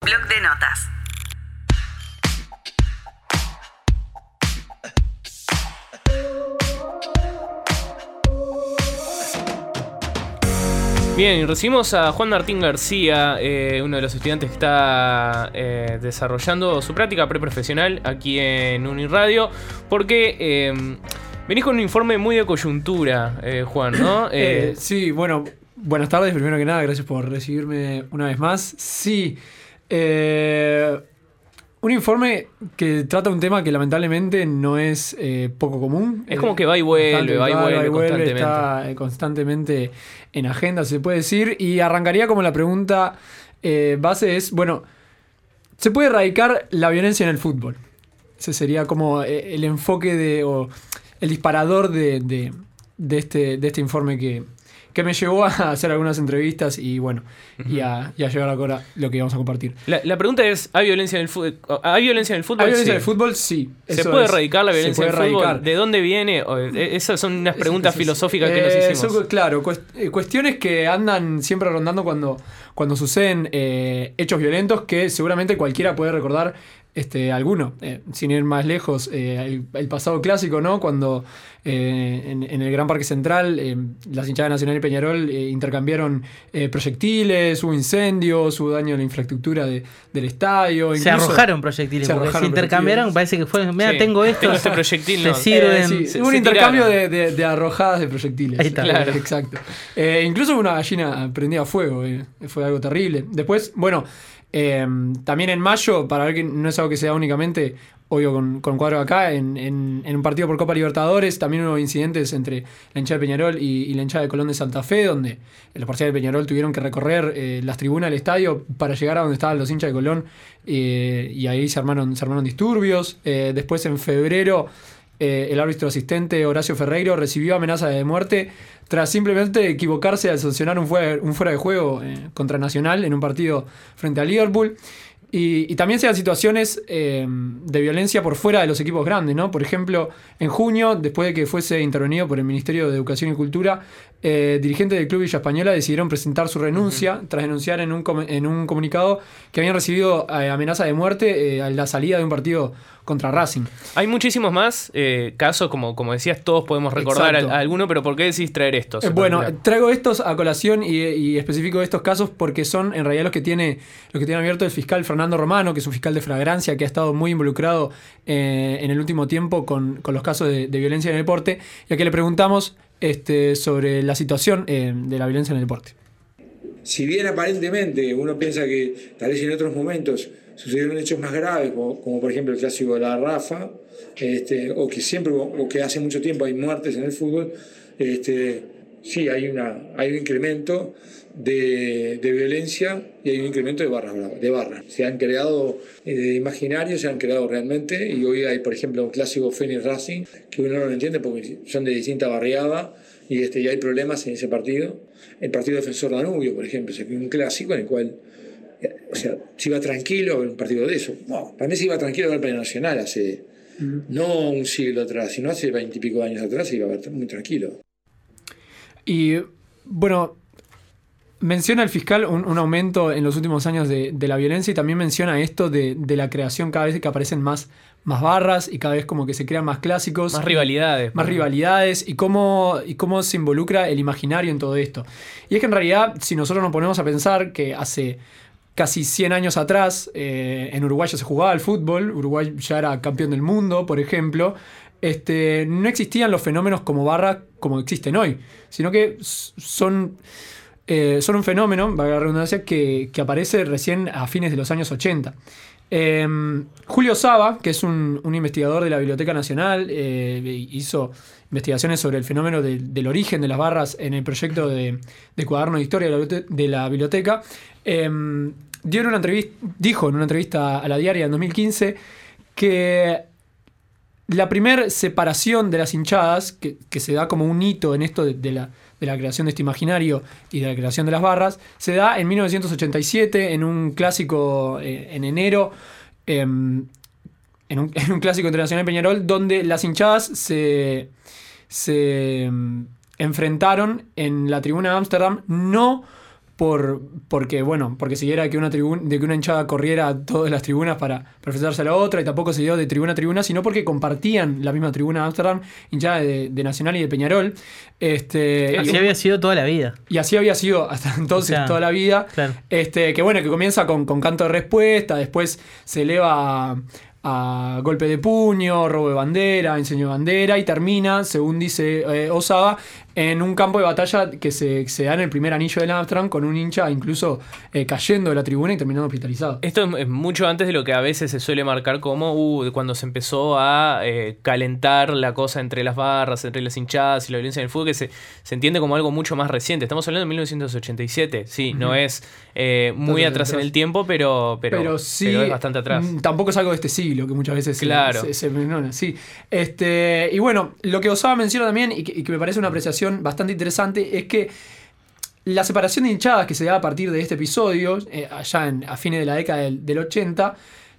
Bloc de notas. Bien, recibimos a Juan Martín García, uno de los estudiantes que está desarrollando su práctica preprofesional aquí en Uniradio, porque venís con un informe muy de coyuntura, Juan, ¿no? Sí, bueno, buenas tardes, primero que nada, gracias por recibirme una vez más. Sí, un informe que trata un tema que lamentablemente no es poco común. Es como que va y vuelve constantemente. Está constantemente en agenda, se puede decir. Y arrancaría como la pregunta base es, bueno, ¿se puede erradicar la violencia en el fútbol? Ese sería como el enfoque o el disparador de este informe que me llevó a hacer algunas entrevistas y bueno, y a llevar ahora lo que vamos a compartir. La pregunta es, ¿hay violencia en el fútbol? ¿Hay violencia en el fútbol? ¿Hay violencia en el fútbol? Sí. ¿Se puede erradicar la violencia en el fútbol? ¿De dónde viene? Esas son unas preguntas filosóficas que nos hicimos. Son, claro, cuestiones que andan siempre rondando cuando suceden hechos violentos que seguramente cualquiera puede recordar alguno. Sin ir más lejos, el pasado clásico, ¿no? Cuando en el Gran Parque Central las hinchadas Nacional y Peñarol intercambiaron proyectiles, hubo incendios, hubo daño a la infraestructura del estadio. Se arrojaron proyectiles, se intercambiaron, parece que fue, mira, tengo esto, tengo este proyectil, ¿no? Sirven. Hubo un intercambio de arrojadas de proyectiles. Ahí está. Claro. Exacto. Incluso una gallina prendida a fuego, fue algo terrible. Después, bueno, también en mayo, para ver que no es algo que sea únicamente, obvio con cuadro acá, en un partido por Copa Libertadores, también hubo incidentes entre la hinchada de Peñarol y la hinchada de Colón de Santa Fe, donde los parciales de Peñarol tuvieron que recorrer las tribunas del estadio para llegar a donde estaban los hinchas de Colón, y ahí se armaron disturbios. Después, en febrero, el árbitro asistente Horacio Ferreiro recibió amenazas de muerte tras simplemente equivocarse al sancionar un fuera de juego contra Nacional en un partido frente a Liverpool. Y también se dan situaciones de violencia por fuera de los equipos grandes, ¿no? Por ejemplo, en junio, después de que fuese intervenido por el Ministerio de Educación y Cultura, dirigentes del Club Villa Española decidieron presentar su renuncia tras denunciar en un comunicado que habían recibido amenaza de muerte a la salida de un partido contra Racing. Hay muchísimos más casos, como decías, todos podemos recordar a alguno, pero ¿por qué decís traer estos? Bueno, traigo estos a colación y especifico estos casos porque son en realidad los que tiene abierto el fiscal Fernando Romano, que es un fiscal de flagrancia que ha estado muy involucrado en el último tiempo con los casos de violencia en el deporte, y a que le preguntamos sobre la situación de la violencia en el deporte. Si bien aparentemente uno piensa que tal vez en otros momentos sucedieron hechos más graves, como por ejemplo el clásico de la Rafa, o que hace mucho tiempo hay muertes en el fútbol, sí hay un incremento de violencia y hay un incremento de barras. Se han creado imaginarios, se han creado realmente, y hoy hay, por ejemplo, un clásico Fénix Racing que uno no lo entiende porque son de distinta barriada y hay problemas en ese partido. El partido Defensor Danubio, por ejemplo, es un clásico en el cual, se iba tranquilo a ver un partido de eso. No, para mí se iba tranquilo a ver el Pleno Nacional hace, no un siglo atrás, sino hace 20 y pico de años atrás se iba a ver muy tranquilo. Y bueno, menciona el fiscal un aumento en los últimos años de la violencia, y también menciona esto de la creación cada vez que aparecen más barras y cada vez como que se crean más clásicos. Más rivalidades. Más rivalidades y cómo se involucra el imaginario en todo esto. Y es que en realidad, si nosotros nos ponemos a pensar que hace casi 100 años atrás en Uruguay ya se jugaba al fútbol, Uruguay ya era campeón del mundo, por ejemplo, no existían los fenómenos como barra como existen hoy, sino que son un fenómeno, valga la redundancia, que aparece recién a fines de los años 80. Julio Saba, que es un investigador de la Biblioteca Nacional, hizo investigaciones sobre el fenómeno del origen de las barras en el proyecto de cuaderno de historia de la biblioteca. Dijo en una entrevista a La Diaria en 2015 que la primera separación de las hinchadas, que se da como un hito en esto de la creación de este imaginario y de la creación de las barras, se da en 1987 en un clásico en enero, en un clásico internacional de Peñarol, donde las hinchadas se enfrentaron en la tribuna de Ámsterdam, no porque se diera que una hinchada corriera todas las tribunas para enfrentarse a la otra, y tampoco se dio de tribuna a tribuna, sino porque compartían la misma tribuna de Ámsterdam, hinchada de Nacional y de Peñarol. Así había sido toda la vida. Y así había sido hasta entonces, toda la vida. Claro. Que comienza con canto de respuesta, después se eleva a golpe de puño, robo de bandera, enseño de bandera, y termina, según dice Osaba, en un campo de batalla que se da en el primer anillo del Amsterdam, con un hincha incluso cayendo de la tribuna y terminando hospitalizado. Esto es mucho antes de lo que a veces se suele marcar como cuando se empezó a calentar la cosa entre las barras, entre las hinchadas y la violencia en el fútbol, que se entiende como algo mucho más reciente. Estamos hablando de 1987, sí, no es muy atrás en el tiempo, pero sí, pero es bastante atrás. Tampoco es algo de este siglo, que muchas veces se menciona. Sí. Y bueno, lo que Osaba menciona también, y que me parece una apreciación bastante interesante, es que la separación de hinchadas que se da a partir de este episodio, allá a fines de la década del 80,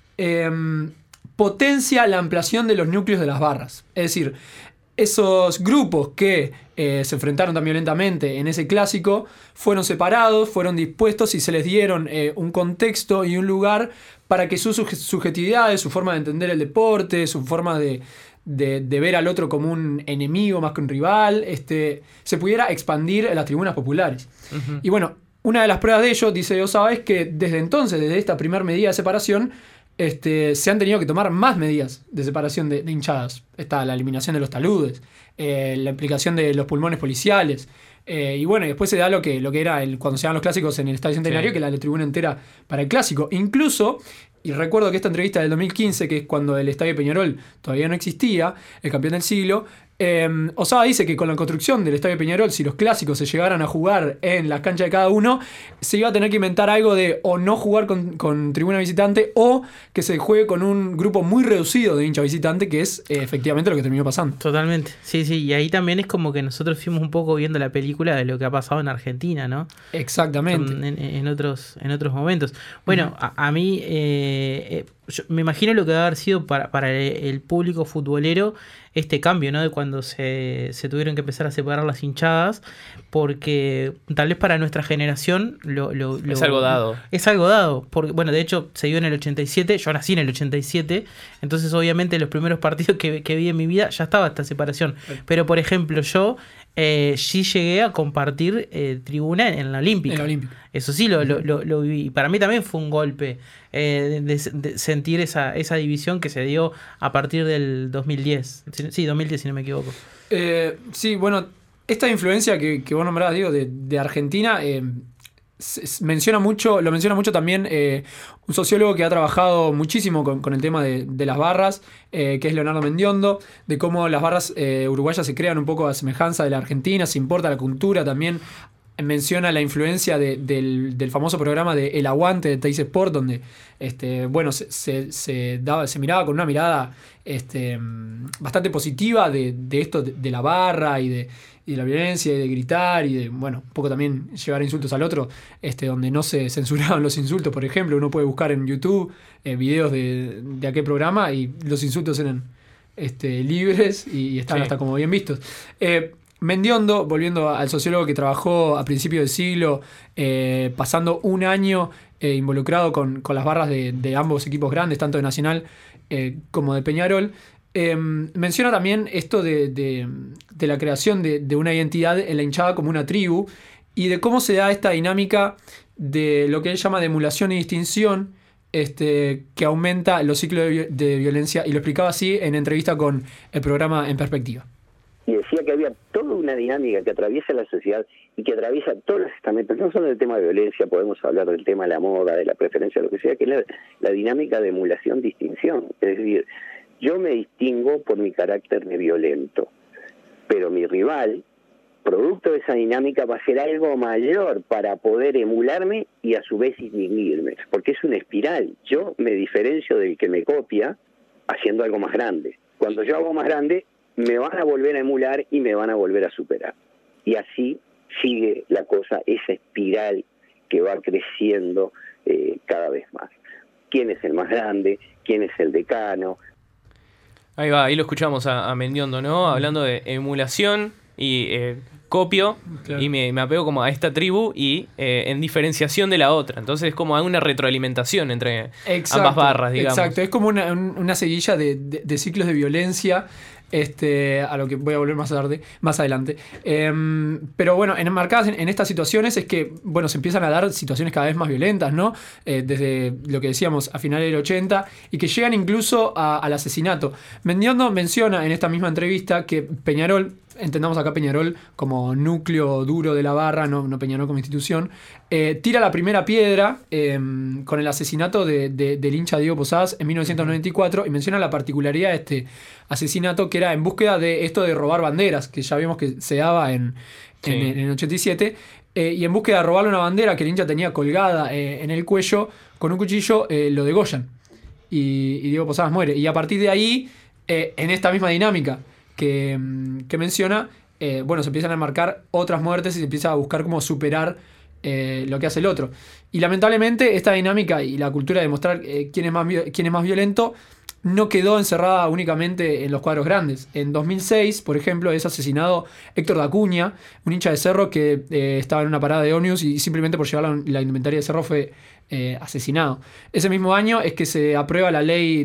potencia la ampliación de los núcleos de las barras. Es decir, esos grupos que se enfrentaron tan violentamente en ese clásico fueron separados, fueron dispuestos y se les dieron un contexto y un lugar para que sus subjetividades, su forma de entender el deporte, su forma de ver al otro como un enemigo más que un rival, se pudiera expandir en las tribunas populares. Uh-huh. Y bueno, una de las pruebas de ello, dice Osaba, es que desde entonces, desde esta primera medida de separación, se han tenido que tomar más medidas de separación de hinchadas. Está la eliminación de los taludes, la implicación de los pulmones policiales. Y bueno, después se da lo que era cuando se dan los clásicos en el Estadio Centenario, sí, que la tribuna entera para el clásico. Incluso, y recuerdo que esta entrevista del 2015, que es cuando el Estadio Peñarol todavía no existía, el campeón del siglo, Osaba dice que con la construcción del Estadio Peñarol, si los clásicos se llegaran a jugar en la cancha de cada uno, se iba a tener que inventar algo de o no jugar con tribuna visitante, o que se juegue con un grupo muy reducido de hincha visitante, que es efectivamente lo que terminó pasando. Totalmente, sí, y ahí también es como que nosotros fuimos un poco viendo la película de lo que ha pasado en Argentina, ¿no? Exactamente. En otros momentos. Bueno, uh-huh. a mí yo me imagino lo que va a haber sido para el público futbolero este cambio, ¿no? De cuando se tuvieron que empezar a separar las hinchadas, porque tal vez para nuestra generación es algo dado. Es algo dado, porque bueno, de hecho se dio en el 87, yo nací en el 87, entonces obviamente los primeros partidos que vi en mi vida ya estaba esta separación. Pero por ejemplo yo sí llegué a compartir tribuna en la Olímpica. En la Olímpica. Eso sí lo viví. Y para mí también fue un golpe de sentir esa división que se dio a partir del 2010. Sí, 2010 si no me equivoco. Sí, bueno, esta influencia que vos nombrabas, Diego, de Argentina, lo menciona mucho también un sociólogo que ha trabajado muchísimo con el tema de las barras, que es Leonardo Mendiondo, de cómo las barras uruguayas se crean un poco a semejanza de la Argentina, se importa la cultura también. Menciona la influencia del famoso programa de El Aguante de Teis Sport, donde se miraba con una mirada bastante positiva de esto de la barra y de la violencia y de gritar y de, un poco también llevar insultos al otro, donde no se censuraban los insultos, por ejemplo. Uno puede buscar en YouTube videos de aquel programa y los insultos eran libres y estaban hasta como bien vistos. Mendiondo, volviendo al sociólogo que trabajó a principios del siglo, pasando un año involucrado con las barras de ambos equipos grandes, tanto de Nacional como de Peñarol, menciona también esto de la creación de una identidad en la hinchada como una tribu, y de cómo se da esta dinámica de lo que él llama de emulación y distinción, que aumenta los ciclos de violencia, y lo explicaba así en entrevista con el programa En Perspectiva. Y decía que había toda una dinámica que atraviesa la sociedad y que atraviesa todos los estamentos, no solo el tema de violencia, podemos hablar del tema de la moda, de la preferencia, lo que sea, que es la dinámica de emulación-distinción. Es decir, yo me distingo por mi carácter de violento, pero mi rival, producto de esa dinámica, va a hacer algo mayor para poder emularme y a su vez distinguirme, porque es una espiral. Yo me diferencio del que me copia haciendo algo más grande. Cuando yo hago más grande, me van a volver a emular y me van a volver a superar. Y así sigue la cosa, esa espiral que va creciendo cada vez más. ¿Quién es el más grande? ¿Quién es el decano? Ahí va, ahí lo escuchamos a Mendiondo, ¿no? Hablando de emulación y copio Claro. y me apego como a esta tribu y en diferenciación de la otra. Entonces es como hay una retroalimentación entre ambas barras, digamos. Exacto, es como una seguilla de ciclos de violencia. A lo que voy a volver más adelante. Pero bueno, enmarcadas en estas situaciones es que, bueno, se empiezan a dar situaciones cada vez más violentas, ¿no? Desde lo que decíamos a finales del 80 y que llegan incluso al asesinato. Mendiondo menciona en esta misma entrevista que Peñarol, entendamos acá Peñarol como núcleo duro de la barra, no Peñarol como institución, tira la primera piedra con el asesinato del hincha Diego Posadas en 1994 y menciona la particularidad de este asesinato que era en búsqueda de esto de robar banderas, que ya vimos que se daba en el 87, y en búsqueda de robarle una bandera que el hincha tenía colgada en el cuello, con un cuchillo lo degollan. Y Diego Posadas muere. Y a partir de ahí, en esta misma dinámica que menciona, bueno, se empiezan a marcar otras muertes y se empieza a buscar cómo superar lo que hace el otro. Y lamentablemente esta dinámica y la cultura de mostrar quién es más violento no quedó encerrada únicamente en los cuadros grandes. En 2006, por ejemplo, es asesinado Héctor Dacuña, un hincha de Cerro que estaba en una parada de ómnibus y simplemente por llevar la indumentaria de Cerro fue asesinado. Ese mismo año es que se aprueba la ley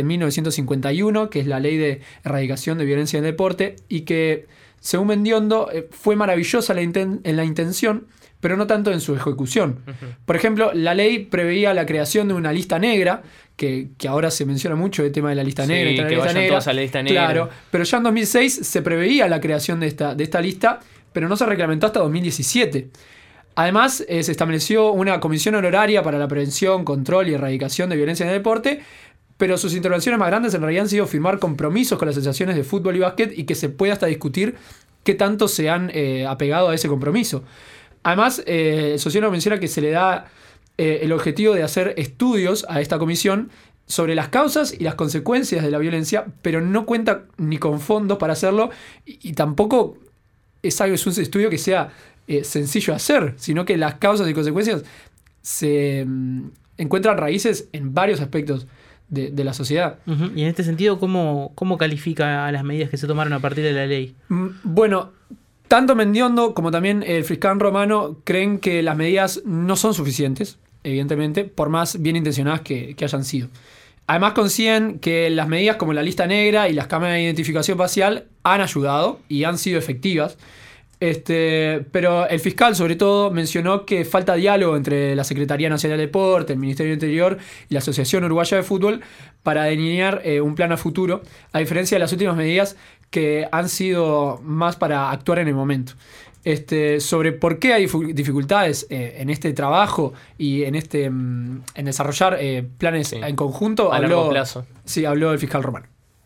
17.951, que es la ley de erradicación de violencia en el deporte, y que, según Mendiondo, fue maravillosa en la intención, pero no tanto en su ejecución. Por ejemplo, la ley preveía la creación de una lista negra, que ahora se menciona mucho el tema de la lista negra. Sí, que vayan todos a la lista negra. Claro, pero ya en 2006 se preveía la creación de esta lista, pero no se reglamentó hasta 2017. Además, se estableció una comisión honoraria para la prevención, control y erradicación de violencia en el deporte, pero sus intervenciones más grandes en realidad han sido firmar compromisos con las asociaciones de fútbol y básquet y que se puede hasta discutir qué tanto se han apegado a ese compromiso. Además, el sociólogo menciona que se le da el objetivo de hacer estudios a esta comisión sobre las causas y las consecuencias de la violencia, pero no cuenta ni con fondos para hacerlo y tampoco es un estudio que sea sencillo de hacer, sino que las causas y consecuencias se encuentran raíces en varios aspectos de la sociedad. Uh-huh. Y en este sentido, ¿cómo califica a las medidas que se tomaron a partir de la ley? Bueno, tanto Mendiondo como también el fiscal Romano creen que las medidas no son suficientes, evidentemente, por más bien intencionadas que hayan sido. Además coinciden que las medidas como la lista negra y las cámaras de identificación facial han ayudado y han sido efectivas. Pero el fiscal sobre todo mencionó que falta diálogo entre la Secretaría Nacional de Deporte, el Ministerio del Interior y la Asociación Uruguaya de Fútbol para delinear un plan a futuro, a diferencia de las últimas medidas que han sido más para actuar en el momento. Sobre por qué hay dificultades en este trabajo y en desarrollar planes en conjunto, a largo plazo. Sí, habló el fiscal Romano.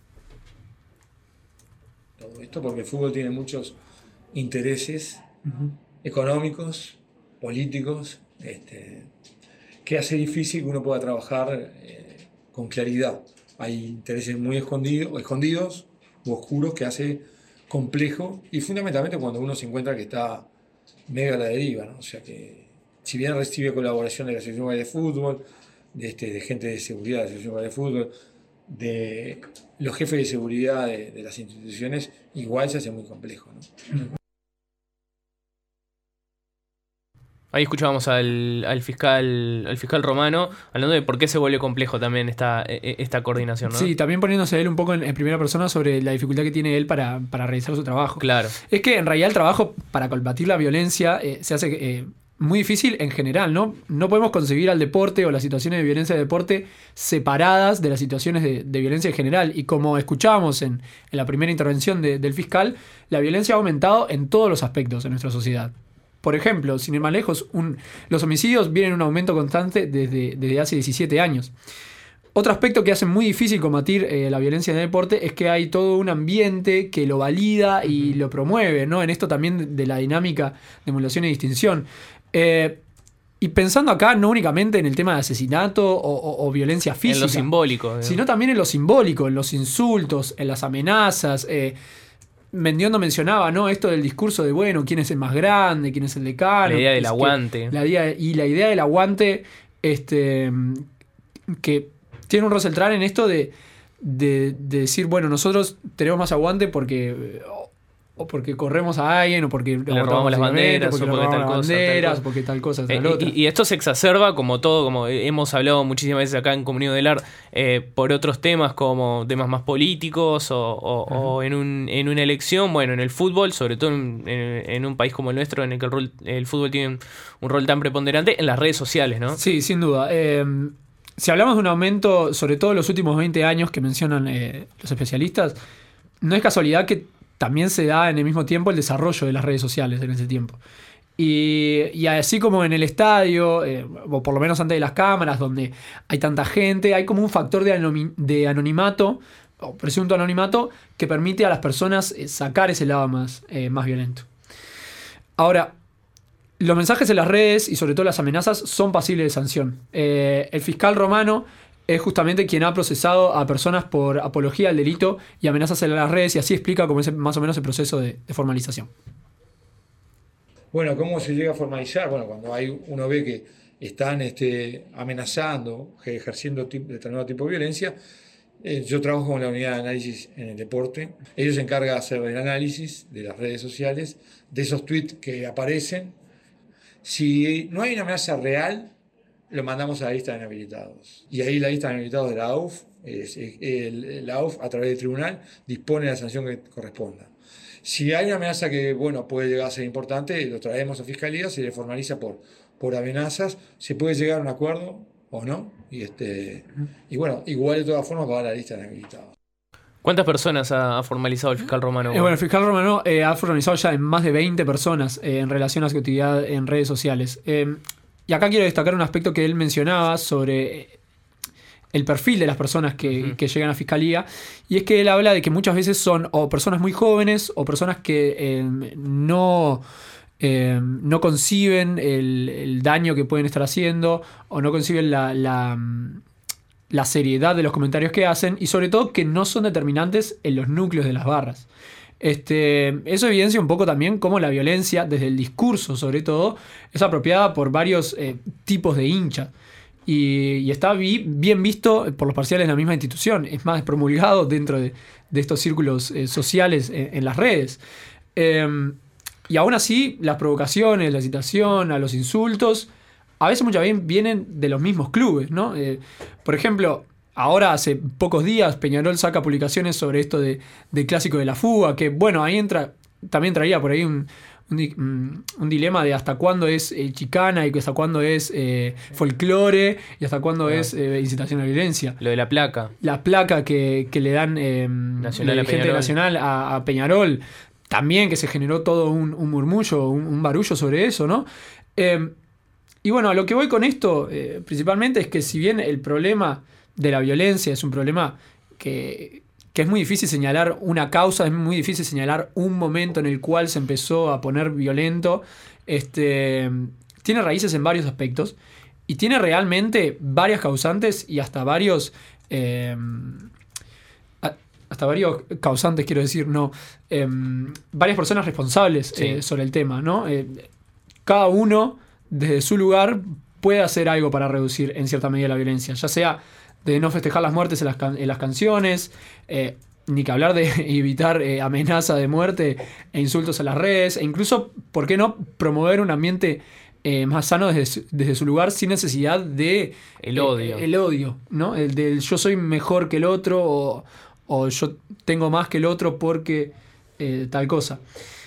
Todo esto porque el fútbol tiene muchos intereses económicos, políticos, que hace difícil que uno pueda trabajar con claridad. Hay intereses muy escondidos u oscuros que hace complejo, y fundamentalmente cuando uno se encuentra que está mega a la deriva, ¿no? O sea que si bien recibe colaboración de la Asociación Uruguaya de Fútbol, de gente de seguridad de la Asociación Uruguaya de Fútbol, de los jefes de seguridad de las instituciones, igual se hace muy complejo, ¿no? Ahí escuchábamos al fiscal Romano hablando de por qué se vuelve complejo también esta coordinación, ¿no? Sí, también poniéndose él un poco en primera persona sobre la dificultad que tiene él para realizar su trabajo. Claro. Es que en realidad el trabajo para combatir la violencia se hace muy difícil en general, ¿no? No podemos concebir al deporte o las situaciones de violencia del deporte separadas de las situaciones de violencia en general. Y como escuchábamos en la primera intervención del fiscal, la violencia ha aumentado en todos los aspectos de nuestra sociedad. Por ejemplo, sin ir más lejos, los homicidios vienen en un aumento constante desde hace 17 años. Otro aspecto que hace muy difícil combatir la violencia en el deporte es que hay todo un ambiente que lo valida y lo promueve, ¿no? En esto también de la dinámica de emulación y distinción. Y pensando acá no únicamente en el tema de asesinato o violencia física. En lo simbólico. Sino también en lo simbólico, en los insultos, en las amenazas. Mendiondo mencionaba, ¿no? Esto del discurso de, bueno, quién es el más grande, quién es el decano. La idea del aguante. La idea del aguante, que tiene un rol central en esto de decir, bueno, nosotros tenemos más aguante porque o porque corremos a alguien, o porque le robamos las banderas, porque o porque tal cosa. porque tal cosa, tal otra. Y esto se exacerba como todo, como hemos hablado muchísimas veces acá en Comunidad del Art, por otros temas como temas más políticos o en una elección, bueno, en el fútbol, sobre todo en un país como el nuestro, en el que el fútbol tiene un rol tan preponderante, en las redes sociales, ¿no? Sí, sin duda. Si hablamos de un aumento, sobre todo en los últimos 20 años que mencionan los especialistas, no es casualidad que también se da en el mismo tiempo el desarrollo de las redes sociales en ese tiempo. Y así como en el estadio, o por lo menos antes de las cámaras, donde hay tanta gente, hay como un factor de anonimato, o presunto anonimato, que permite a las personas sacar ese lado más violento. Ahora, los mensajes en las redes y sobre todo las amenazas son pasibles de sanción. El fiscal romano es justamente quien ha procesado a personas por apología al delito y amenazas en las redes, y así explica cómo es más o menos el proceso de formalización. Bueno, ¿cómo se llega a formalizar? Bueno, cuando uno ve que están amenazando, ejerciendo determinado tipo de violencia. Yo trabajo con la unidad de análisis en el deporte. Ellos se encargan de hacer el análisis de las redes sociales, de esos tweets que aparecen. Si no hay una amenaza real, lo mandamos a la lista de inhabilitados. Y ahí la lista de inhabilitados de la AUF, la AUF a través del tribunal dispone de la sanción que corresponda. Si hay una amenaza que puede llegar a ser importante, lo traemos a Fiscalía, se le formaliza por amenazas, se puede llegar a un acuerdo o no, y bueno, igual de todas formas va a la lista de inhabilitados. ¿Cuántas personas ha formalizado el fiscal romano? Bueno, el fiscal romano ha formalizado ya en más de 20 personas en relación a su actividad en redes sociales. Y acá quiero destacar un aspecto que él mencionaba sobre el perfil de las personas que llegan a fiscalía, y es que él habla de que muchas veces son o personas muy jóvenes o personas que no conciben el daño que pueden estar haciendo, o no conciben la seriedad de los comentarios que hacen, y sobre todo que no son determinantes en los núcleos de las barras. Eso evidencia un poco también cómo la violencia, desde el discurso sobre todo, es apropiada por varios tipos de hinchas. Y está bien visto por los parciales de la misma institución. Es más, promulgado dentro de estos círculos sociales en las redes. Y aún así, las provocaciones, la citación, a los insultos, a veces muchas veces vienen de los mismos clubes, ¿no? Por ejemplo, ahora hace pocos días Peñarol saca publicaciones sobre esto del clásico de la fuga, que bueno, ahí también traía por ahí un dilema de hasta cuándo es chicana y hasta cuándo es folclore y hasta cuándo es incitación a la violencia. Lo de la placa. La placa que le dan Nacional la gente nacional a Peñarol. También que se generó todo un murmullo, un barullo sobre eso, ¿no? Y bueno, a lo que voy con esto principalmente es que si bien el problema de la violencia es un problema que es muy difícil señalar una causa, es muy difícil señalar un momento en el cual se empezó a poner violento, tiene raíces en varios aspectos y tiene realmente varias causantes y hasta varios causantes, quiero decir, no, varias personas responsables sobre el tema, ¿no? Cada uno desde su lugar puede hacer algo para reducir en cierta medida la violencia, ya sea de no festejar las muertes en las canciones, ni que hablar de evitar amenaza de muerte e insultos a las redes, e incluso, ¿por qué no?, promover un ambiente más sano desde su lugar sin necesidad de el odio. El odio, ¿no? El del yo soy mejor que el otro o yo tengo más que el otro porque tal cosa.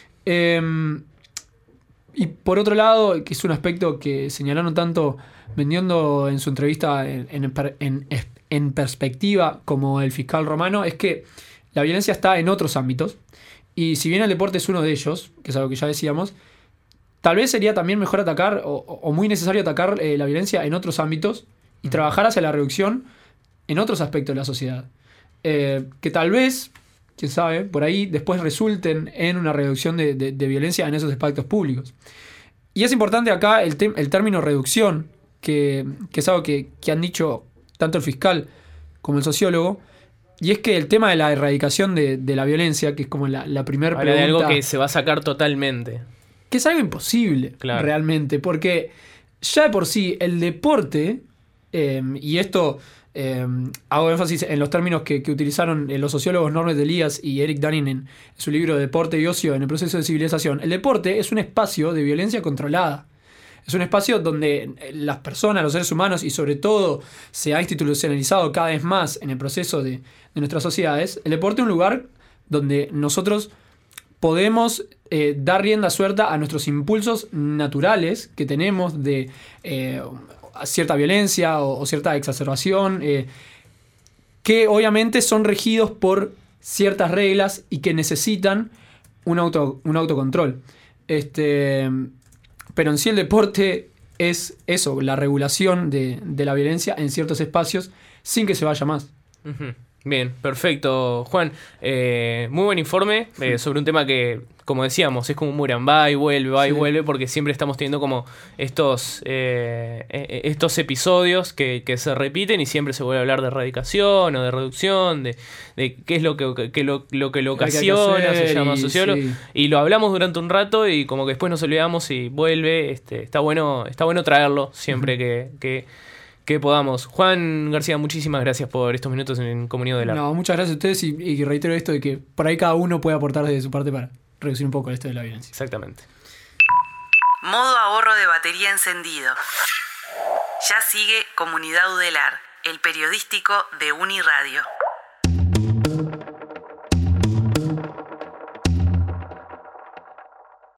Y por otro lado, que es un aspecto que señalaron tanto Mendiondo en su entrevista en perspectiva como el fiscal romano, es que la violencia está en otros ámbitos, y si bien el deporte es uno de ellos, que es algo que ya decíamos, tal vez sería también mejor atacar o muy necesario atacar la violencia en otros ámbitos y trabajar hacia la reducción en otros aspectos de la sociedad, que tal vez, quién sabe, por ahí después resulten en una reducción de violencia en esos espacios públicos. Y es importante acá el término reducción, que es algo que han dicho tanto el fiscal como el sociólogo, y es que el tema de la erradicación de la violencia, que es como la primera pregunta, de algo que se va a sacar totalmente, que es algo imposible, claro, realmente, porque ya de por sí el deporte, y esto hago énfasis en los términos que utilizaron los sociólogos Norbert Elias y Eric Dunning en su libro Deporte y Ocio en el proceso de civilización. El deporte es un espacio de violencia controlada. Es un espacio donde las personas, los seres humanos, y sobre todo se ha institucionalizado cada vez más en el proceso de nuestras sociedades. El deporte es un lugar donde nosotros podemos dar rienda suelta a nuestros impulsos naturales que tenemos de cierta violencia o cierta exacerbación, que obviamente son regidos por ciertas reglas y que necesitan un autocontrol. Pero en sí el deporte es eso, la regulación de la violencia en ciertos espacios sin que se vaya más. Uh-huh. Bien, perfecto, Juan. Muy buen informe sobre un tema que, como decíamos, es como un boomerang, va y vuelve, porque siempre estamos teniendo como estos episodios que se repiten y siempre se vuelve a hablar de erradicación o de reducción, de qué es lo que lo ocasiona, se llama sociólogo. Sí. Y lo hablamos durante un rato y como que después nos olvidamos y vuelve. Está bueno traerlo siempre que podamos. Juan García, muchísimas gracias por estos minutos en Comunidad del Arte. No, muchas gracias a ustedes y reitero esto de que por ahí cada uno puede aportar desde su parte para reducir un poco esto de la violencia. Exactamente. Modo ahorro de batería encendido. Ya sigue Comunidad Udelar, el periodístico de Uniradio.